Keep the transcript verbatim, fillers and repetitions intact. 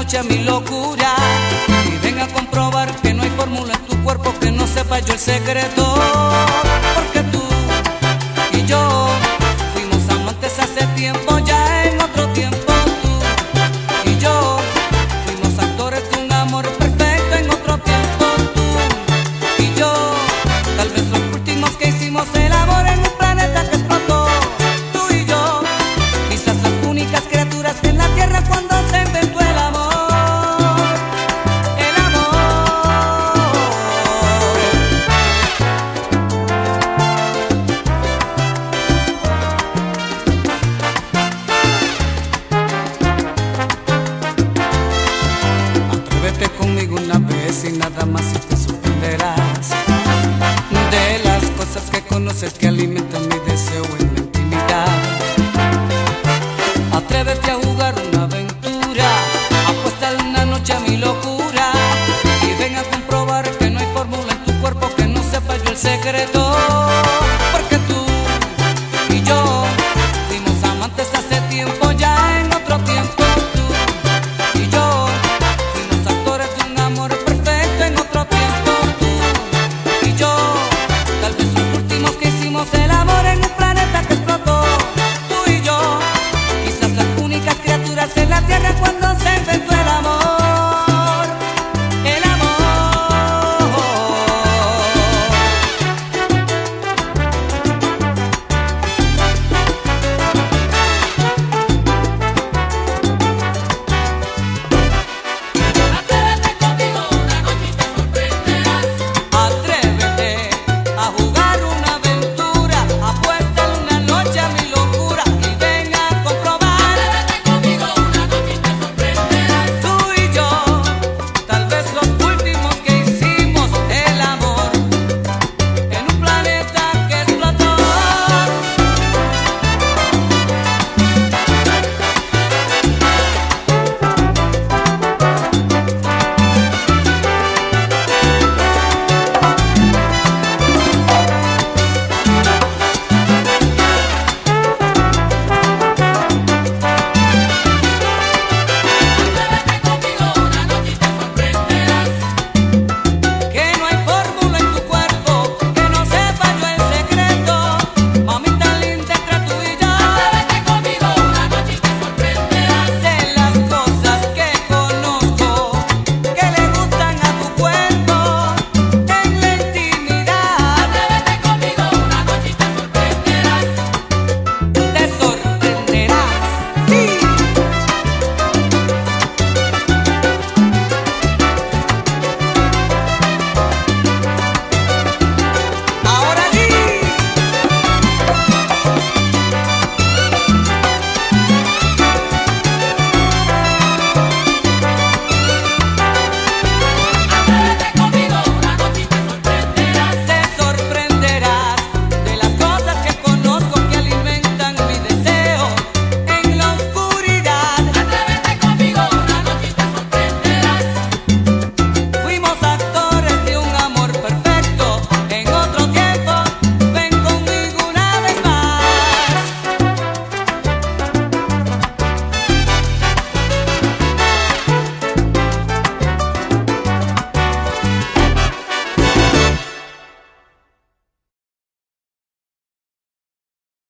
noche mi locura y ven a comprobar que no hay fórmula en tu cuerpo que no sepa yo el secreto. Porque tú y yo fuimos amantes hace tiempo, ya en otro tiempo. Tú y yo fuimos actores de un amor perfecto en otro tiempo. Tú y yo, tal vez los últimos que hicimos el amor en un planeta que explotó. Tú y yo, quizás las únicas criaturas en la tierra cuando se inventó el amor. El amor. Atrévete conmigo una vez y nada más y te sorprenderás de las cosas que conoces que alimentan mi deseo en la intimidad. Atrévete a jugar una aventura, apuéstale una noche a mi locura y ven a comprobar que no hay fórmula en tu cuerpo que no sepa yo el secreto.